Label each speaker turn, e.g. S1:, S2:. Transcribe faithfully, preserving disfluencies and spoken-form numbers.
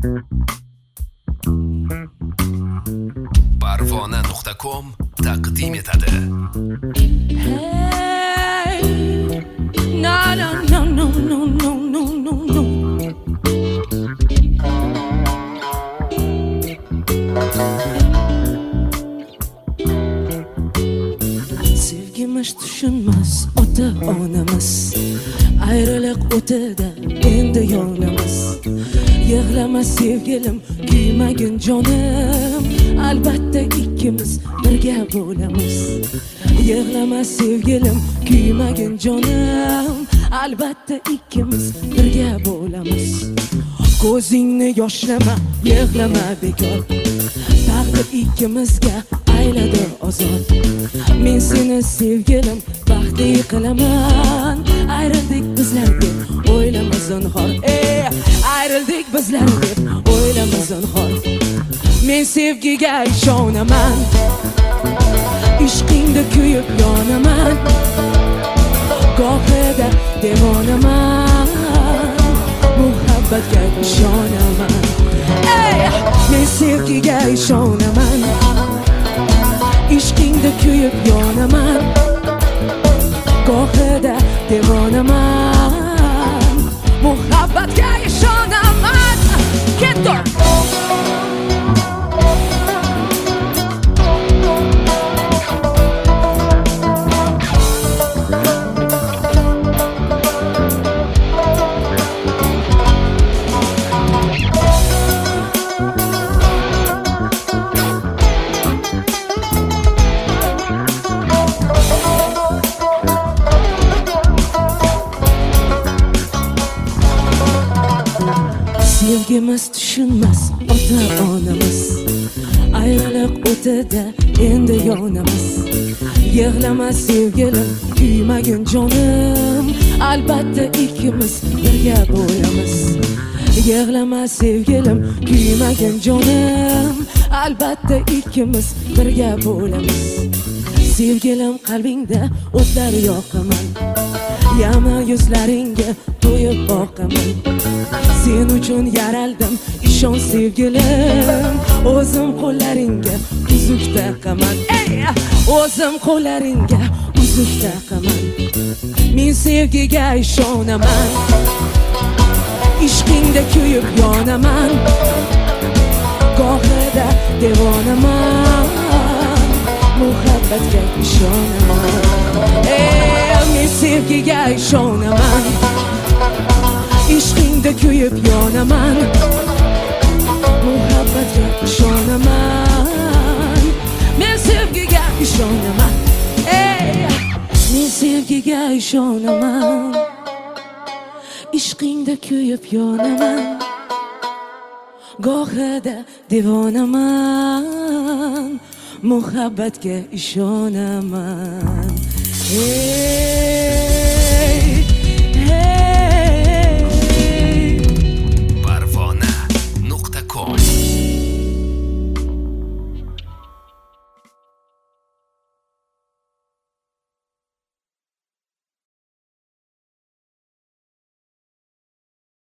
S1: parvona nuqta com taqdim etadi.
S2: Hey, no, no, no, no, no, no, no, no, no. Sevgimiz tushunmas ota onamiz, ayriliq o'tida endi yonimiz. Yig'lama sevgilim, kuymagin jonim, albatta ikkimiz birga bo'lamiz. Yig'lama sevgilim, kuymagin jonim, albatta ikkimiz birga bo'lamiz. Ko'zingni yoshlama, yig'lama bekor, taqdir ikkimizga ayladi ozod. Men seni sevgilim baxtli qilaman, ayrildik bizlar deb o'ylama zinhor. Ey, ayrildik bizlar deb o'ylama zinhor. Men sevgiga ishonaman, ishqingda kuyib yonaman, gohida devonaman, muhabbatga ishonaman. Ey, men sevgiga ishonaman, ishqingda kuyib yonaman, gohida devonaman, muhabbatga ishonaman. Ketto sevgimiz tushunmas ota onamiz, ayriliq o'tida endi yonimiz. Yig'lama sevgilim, kuymagin jonim, albatta ikkimiz birga bo'lamiz. Yig'lama sevgilim, kuymagin jonim, albatta ikkimiz birga bo'lamiz. Sevgilim, qalbingda o'tlar yoqaman, yama yuzlaringga to'yib boqaman. Sen uchun yaraldim, ishon sevgilim, o'zim qo'llaringga uzuk taqaman. Ey, o'zim qo'llaringga uzuk taqaman. Men sevgiga ishonaman, ishqingda kuyib yonaman, gohida devonaman, muhabbatga ishonaman. Ey, men sevgiga ishonaman, ishqingda kuyib yonaman, muhabbatga ishonaman. Men sevgiga ishonaman. Ey, men sevgiga ishonaman, ishqingda kuyib yonaman, gohida devonaman, muhabbatga ishonaman. Ey,